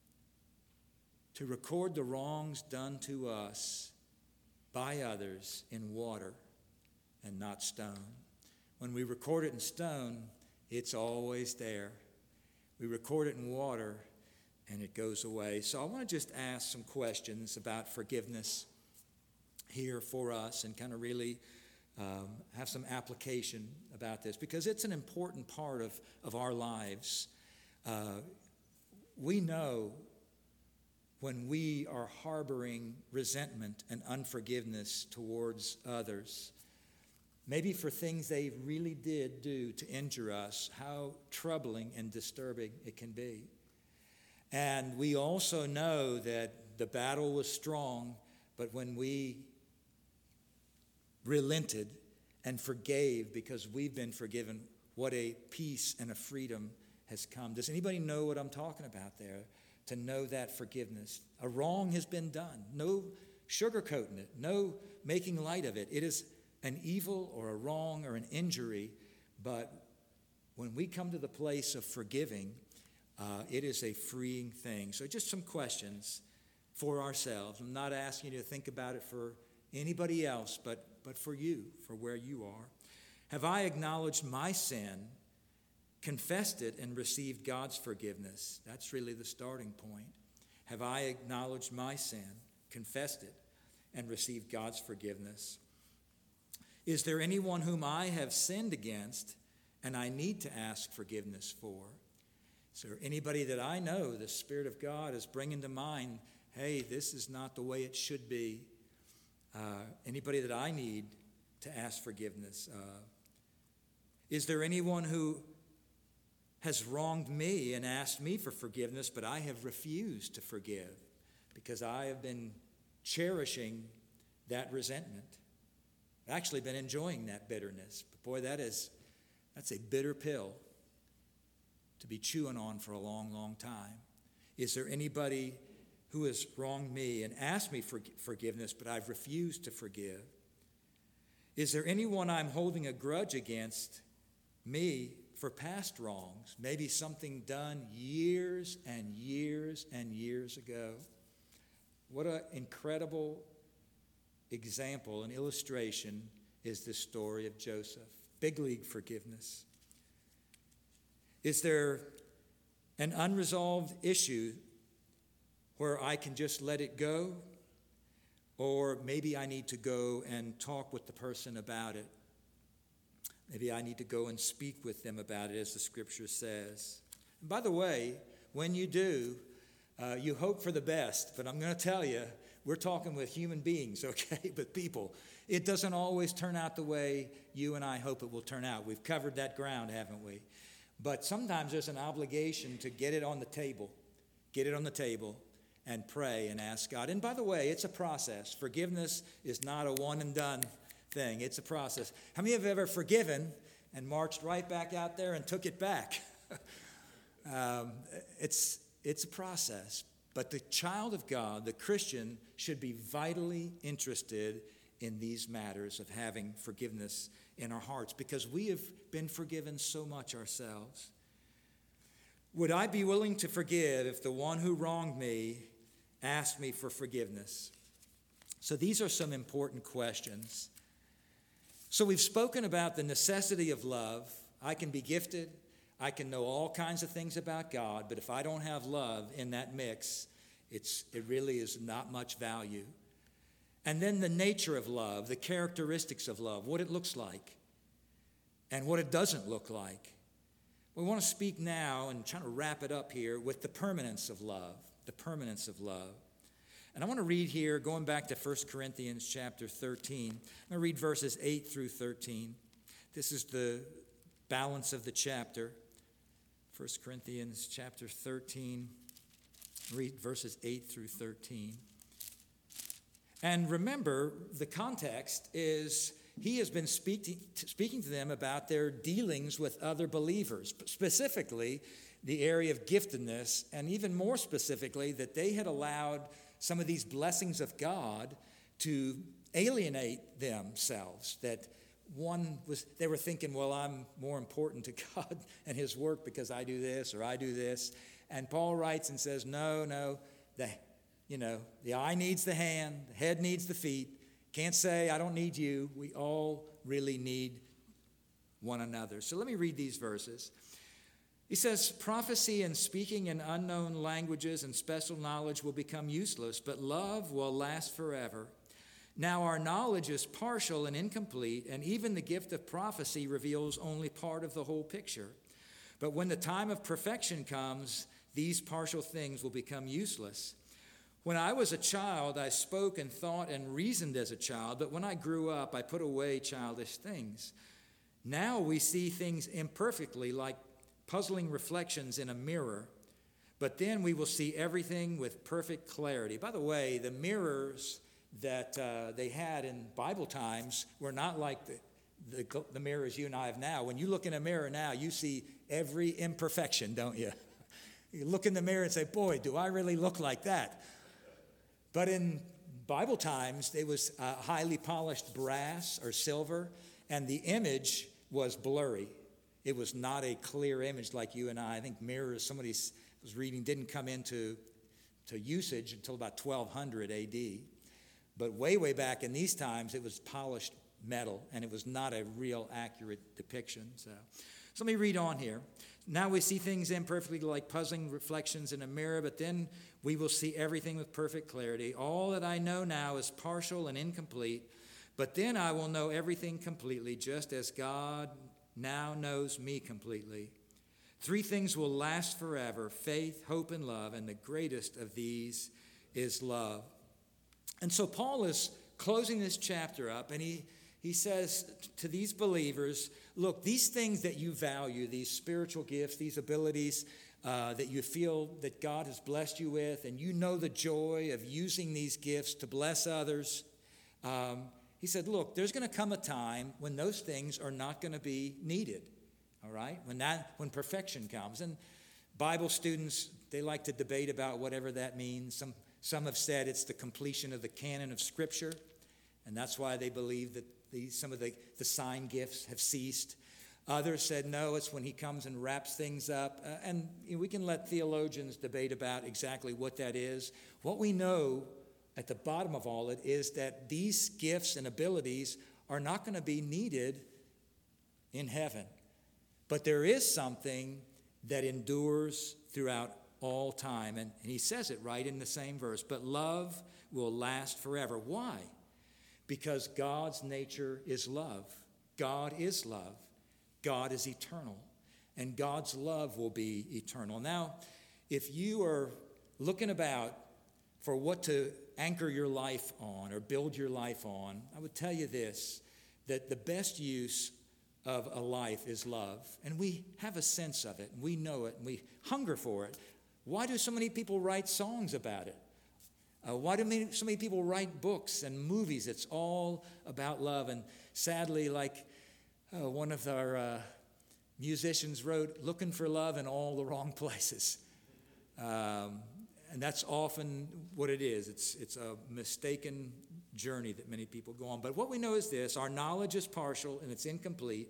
To record the wrongs done to us by others in water and not stone. When we record it in stone, it's always there. We record it in water and it goes away. So I want to just ask some questions about forgiveness here for us and kind of really Um, have some application about this, because it's an important part of, of our lives. Uh, we know when we are harboring resentment and unforgiveness towards others, maybe for things they really did do to injure us, how troubling and disturbing it can be. And we also know that the battle was strong, but when we relented and forgave because we've been forgiven, what a peace and a freedom has come. Does anybody know what I'm talking about there? To know that forgiveness. A wrong has been done. No sugarcoating it. No making light of it. It is an evil or a wrong or an injury, but when we come to the place of forgiving, uh, it is a freeing thing. So just some questions for ourselves. I'm not asking you to think about it for anybody else, but, but for you, for where you are. Have I acknowledged my sin, confessed it, and received God's forgiveness? That's really the starting point. Have I acknowledged my sin, confessed it, and received God's forgiveness? Is there anyone whom I have sinned against and I need to ask forgiveness for? Is there anybody that I know the Spirit of God is bringing to mind, hey, this is not the way it should be? Uh, anybody that I need to ask forgiveness? Uh, is there anyone who has wronged me and asked me for forgiveness, but I have refused to forgive because I have been cherishing that resentment? I've actually been enjoying that bitterness. But boy, that is, that's a bitter pill to be chewing on for a long, long time. Is there anybody who has wronged me and asked me for forgiveness, but I've refused to forgive? Is there anyone I'm holding a grudge against me for past wrongs, maybe something done years and years and years ago. What an incredible example and illustration is this story of Joseph. Big league forgiveness. Is there an unresolved issue where I can just let it go? Or maybe I need to go and talk with the person about it. Maybe I need to go and speak with them about it, as the scripture says. And by the way, when you do, uh, you hope for the best. But I'm going to tell you, we're talking with human beings, okay, with people. It doesn't always turn out the way you and I hope it will turn out. We've covered that ground, haven't we? But sometimes there's an obligation to get it on the table, get it on the table, and pray and ask God. And by the way, it's a process. Forgiveness is not a one and done thing. It's a process. How many of you have ever forgiven and marched right back out there and took it back? um, it's, it's a process. But the child of God, the Christian, should be vitally interested in these matters of having forgiveness in our hearts, because we have been forgiven so much ourselves. Would I be willing to forgive if the one who wronged me asked me for forgiveness? So these are some important questions. So we've spoken about the necessity of love. I can be gifted. I can know all kinds of things about God, but if I don't have love in that mix, it's, it really is not much value. And then the nature of love, the characteristics of love, what it looks like, and what it doesn't look like. We want to speak now and try to wrap it up here with the permanence of love, the permanence of love. And I want to read here, going back to First Corinthians chapter thirteen. I'm going to read verses eight through thirteen. This is the balance of the chapter. First Corinthians chapter thirteen, read verses eight through thirteen. And remember, the context is he has been speaking, speaking to them about their dealings with other believers, specifically the area of giftedness, and even more specifically that they had allowed some of these blessings of God to alienate themselves. That one was, they were thinking, well, I'm more important to God and his work because I do this or I do this. And Paul writes and says, no, no, the, you know, the eye needs the hand, the head needs the feet. Can't say I don't need you. We all really need one another. So let me read these verses. He says, prophecy and speaking in unknown languages and special knowledge will become useless, but love will last forever. Now our knowledge is partial and incomplete, and even the gift of prophecy reveals only part of the whole picture. But when the time of perfection comes, these partial things will become useless. When I was a child, I spoke and thought and reasoned as a child, but when I grew up, I put away childish things. Now we see things imperfectly, like puzzling reflections in a mirror, but then we will see everything with perfect clarity. By the way, the mirrors that uh, they had in Bible times were not like the, the, the mirrors you and I have now. When you look in a mirror now, you see every imperfection, don't you? You look in the mirror and say, boy, do I really look like that? But in Bible times, it was uh, highly polished brass or silver, and the image was blurry. It was not a clear image like you and I. I think mirrors, somebody was reading, didn't come into to usage until about twelve hundred A D. But way, way back in these times, it was polished metal, and it was not a real accurate depiction. So, so let me read on here. Now we see things imperfectly like puzzling reflections in a mirror, but then we will see everything with perfect clarity. All that I know now is partial and incomplete, but then I will know everything completely, just as God now knows me completely. Three things will last forever: faith, hope, and love, and the greatest of these is love. And so Paul is closing this chapter up, and he, he says to these believers, look, these things that you value, these spiritual gifts, these abilities uh, that you feel that God has blessed you with, and you know the joy of using these gifts to bless others, um, he said, look, there's going to come a time when those things are not going to be needed, all right? When that, when perfection comes. And Bible students, they like to debate about whatever that means. Some, some have said it's the completion of the canon of Scripture, and that's why they believe that the, some of the, the sign gifts have ceased. Others said, no, it's when he comes and wraps things up. Uh, and you know, we can let theologians debate about exactly what that is. What we know at the bottom of all it is that these gifts and abilities are not going to be needed in heaven. But there is something that endures throughout all time. And, and he says it right in the same verse. But love will last forever. Why? Because God's nature is love. God is love. God is eternal. And God's love will be eternal. Now, if you are looking about for what to anchor your life on or build your life on, I would tell you this, that the best use of a life is love. And we have a sense of it, and we know it, and we hunger for it. Why do so many people write songs about it? Uh, why do many, so many people write books and movies? It's all about love. And sadly, like uh, one of our uh, musicians wrote, looking for love in all the wrong places. Um, and that's often what it is. It's, it's a mistaken journey that many people go on. But what we know is this: our knowledge is partial and it's incomplete.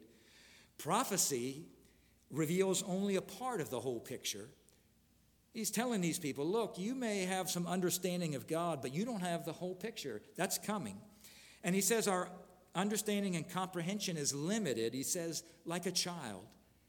Prophecy reveals only a part of the whole picture. He's telling these people, look, you may have some understanding of God, but you don't have the whole picture. That's coming. And he says our understanding and comprehension is limited. He says, like a child.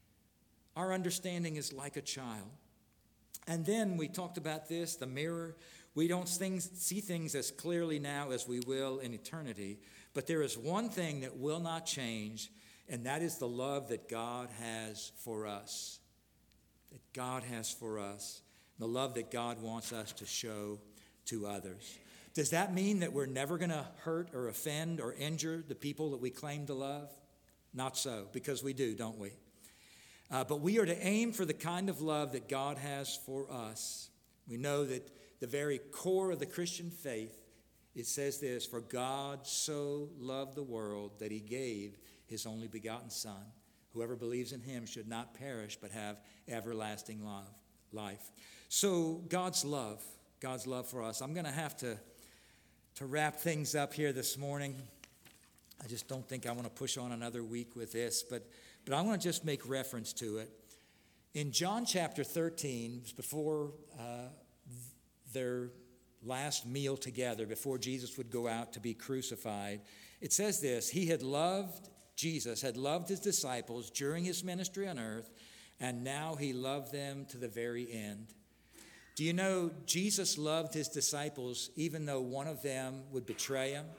Our understanding is like a child. And then we talked about this, the mirror. We don't things, see things as clearly now as we will in eternity. But there is one thing that will not change, and that is the love that God has for us. That God has for us. The love that God wants us to show to others. Does that mean that we're never going to hurt or offend or injure the people that we claim to love? Not so, because we do, don't we? Uh, but we are to aim for the kind of love that God has for us. We know that the very core of the Christian faith, it says this: for God so loved the world that he gave his only begotten Son. Whoever believes in him should not perish but have everlasting love, life. So God's love, God's love for us. I'm going to have to, to wrap things up here this morning. I just don't think I want to push on another week with this, but, but I want to just make reference to it. In John chapter thirteen, before uh, their last meal together, before Jesus would go out to be crucified, it says this: he had loved, Jesus had loved his disciples during his ministry on earth, and now he loved them to the very end. Do you know Jesus loved his disciples even though one of them would betray him,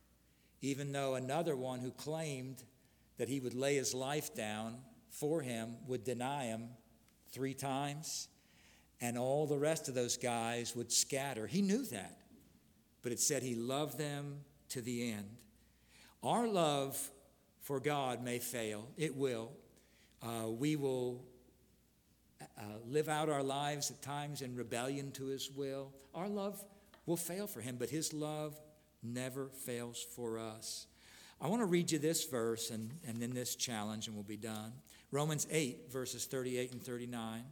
even though another one who claimed that he would lay his life down for him would deny him three times, and all the rest of those guys would scatter? He knew that, but it said he loved them to the end. Our love for God may fail. It will. Uh, we will uh, live out our lives at times in rebellion to his will. Our love will fail for him, but his love never fails for us. I want to read you this verse and, and then this challenge, and we'll be done. Romans eight, verses thirty-eight and thirty-nine.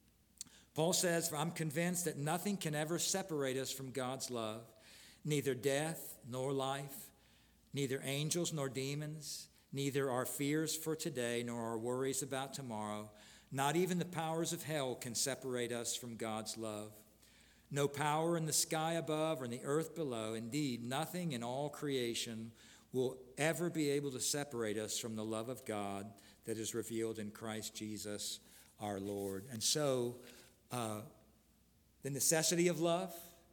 Paul says, "For I'm convinced that nothing can ever separate us from God's love, neither death nor life, neither angels nor demons, neither our fears for today nor our worries about tomorrow. Not even the powers of hell can separate us from God's love. No power in the sky above or in the earth below, indeed, nothing in all creation will ever be able to separate us from the love of God that is revealed in Christ Jesus our Lord." And so, uh, the necessity of love,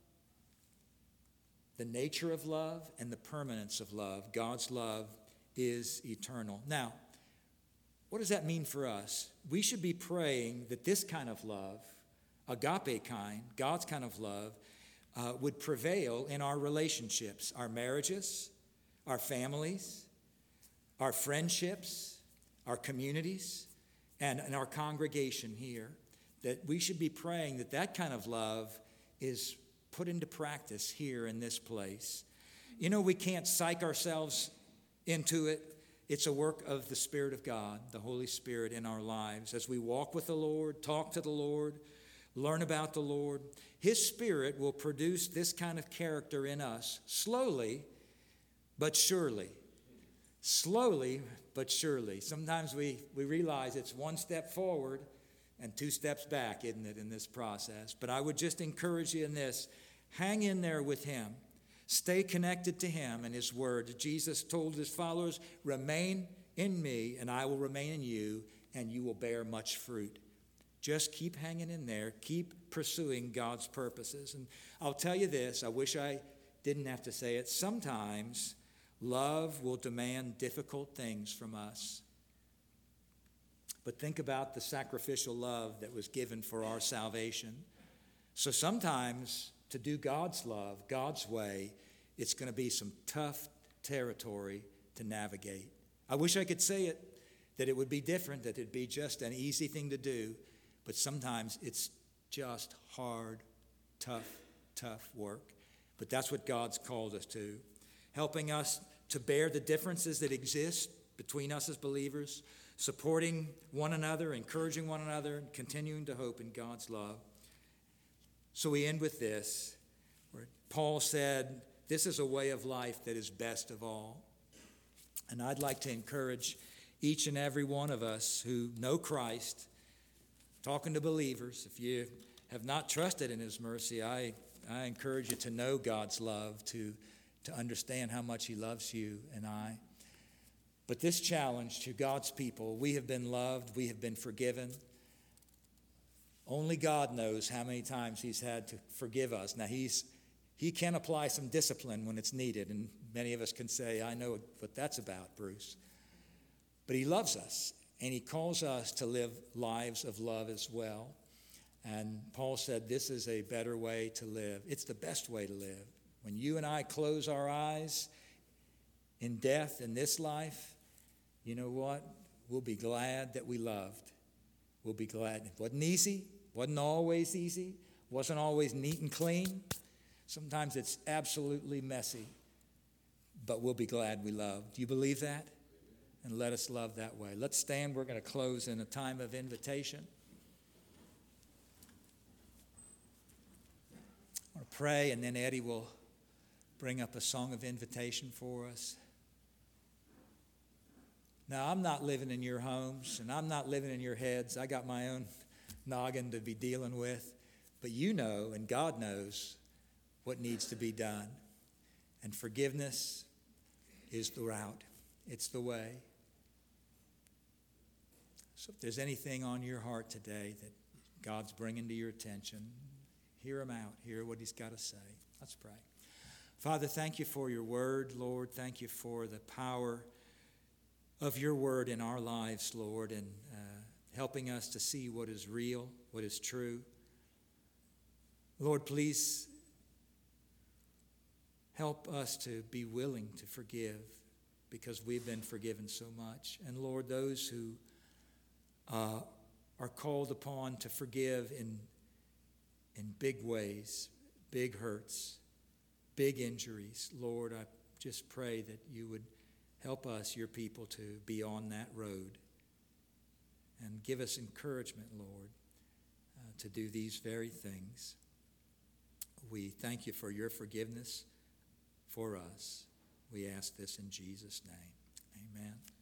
the nature of love, and the permanence of love. God's love is eternal. Now, what does that mean for us? We should be praying that this kind of love, agape kind, God's kind of love, uh, would prevail in our relationships, our marriages, our families, our friendships, our communities, and, and our congregation here. That we should be praying that that kind of love is put into practice here in this place. You know, we can't psych ourselves into it. It's a work of the Spirit of God, the Holy Spirit in our lives. As we walk with the Lord, talk to the Lord, learn about the Lord, his Spirit will produce this kind of character in us slowly but surely. slowly but surely. Sometimes we, we realize it's one step forward and two steps back, isn't it, in this process? But I would just encourage you in this. Hang in there with him. Stay connected to him and his word. Jesus told his followers, remain in me and I will remain in you, and you will bear much fruit. Just keep hanging in there. Keep pursuing God's purposes. And I'll tell you this, I wish I didn't have to say it. Sometimes love will demand difficult things from us. But think about the sacrificial love that was given for our salvation. So sometimes to do God's love, God's way, it's going to be some tough territory to navigate. I wish I could say it, that it would be different, that it'd be just an easy thing to do. But sometimes it's just hard, tough, tough work. But that's what God's called us to. Helping us to bear the differences that exist between us as believers, supporting one another, encouraging one another, and continuing to hope in God's love. So we end with this, where Paul said, this is a way of life that is best of all. And I'd like to encourage each and every one of us who know Christ, talking to believers, if you have not trusted in his mercy, I, I encourage you to know God's love, to, to understand how much he loves you and I. But this challenge to God's people, we have been loved, we have been forgiven. Only God knows how many times he's had to forgive us. Now, he's he can apply some discipline when it's needed, and many of us can say, I know what that's about, Bruce. But he loves us, and he calls us to live lives of love as well. And Paul said this is a better way to live. It's the best way to live. When you and I close our eyes in death in this life, you know what? We'll be glad that we loved. We'll be glad. It wasn't easy. Wasn't always easy. Wasn't always neat and clean. Sometimes it's absolutely messy. But we'll be glad we loved. Do you believe that? And let us love that way. Let's stand. We're going to close in a time of invitation. I want to pray, and then Eddie will bring up a song of invitation for us. Now, I'm not living in your homes, and I'm not living in your heads. I got my own noggin to be dealing with. But you know, and God knows, what needs to be done. And forgiveness is the route. It's the way. So if there's anything on your heart today that God's bringing to your attention, hear him out. Hear what he's got to say. Let's pray. Father, thank you for your word, Lord. Thank you for the power of your word in our lives, Lord, and uh, helping us to see what is real, what is true. Lord, please help us to be willing to forgive because we've been forgiven so much. And Lord, those who uh, are called upon to forgive in, in big ways, big hurts, big injuries, Lord, I just pray that you would help us, your people, to be on that road. And give us encouragement, Lord, uh, to do these very things. We thank you for your forgiveness for us. We ask this in Jesus' name. Amen.